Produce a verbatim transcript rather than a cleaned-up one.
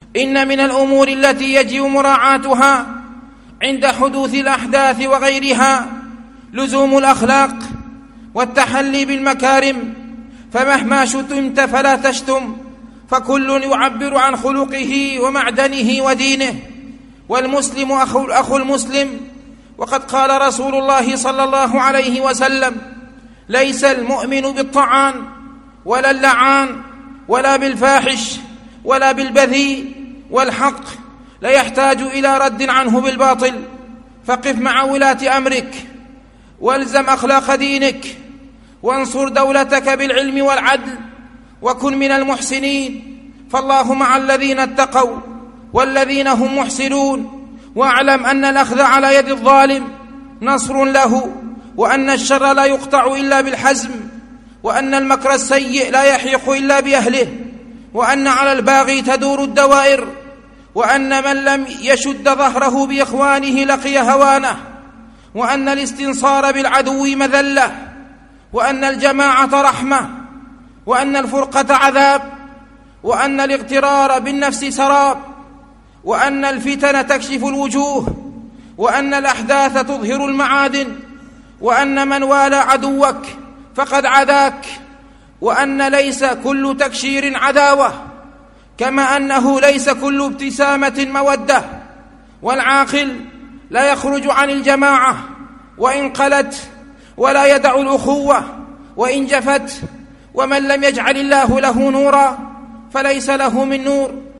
إن من الأمور التي يجب مراعاتها عند حدوث الأحداث وغيرها لزوم الأخلاق والتحلي بالمكارم، فمهما شتمت فلا تشتم، فكل يعبر عن خلقه ومعدنه ودينه، والمسلم أخو, أخو المسلم. وقد قال رسول الله صلى الله عليه وسلم: ليس المؤمن بالطعان ولا اللعان ولا بالفاحش ولا بالبذيء، والحق لا يحتاج إلى رد عنه بالباطل. فقف مع ولاة أمرك، والزم أخلاق دينك، وانصر دولتك بالعلم والعدل، وكن من المحسنين، فالله مع الذين اتقوا والذين هم محسنون. واعلم أن الأخذ على يد الظالم نصر له، وأن الشر لا يقطع إلا بالحزم، وأن المكر السيء لا يحيق إلا بأهله، وأن على الباغي تدور الدوائر، وأن من لم يشد ظهره بإخوانه لقي هوانه، وأن الاستنصار بالعدو مذلة، وأن الجماعة رحمة، وأن الفرقة عذاب، وأن الاغترار بالنفس سراب، وأن الفتن تكشف الوجوه، وأن الأحداث تظهر المعادن، وأن من والى عدوك فقد عداك، وأن ليس كل تكشير عداوة، كما أنه ليس كل ابتسامة مودة. والعاقل لا يخرج عن الجماعة وإن قلت، ولا يدع الأخوة وإن جفت، ومن لم يجعل الله له نورا فليس له من نور.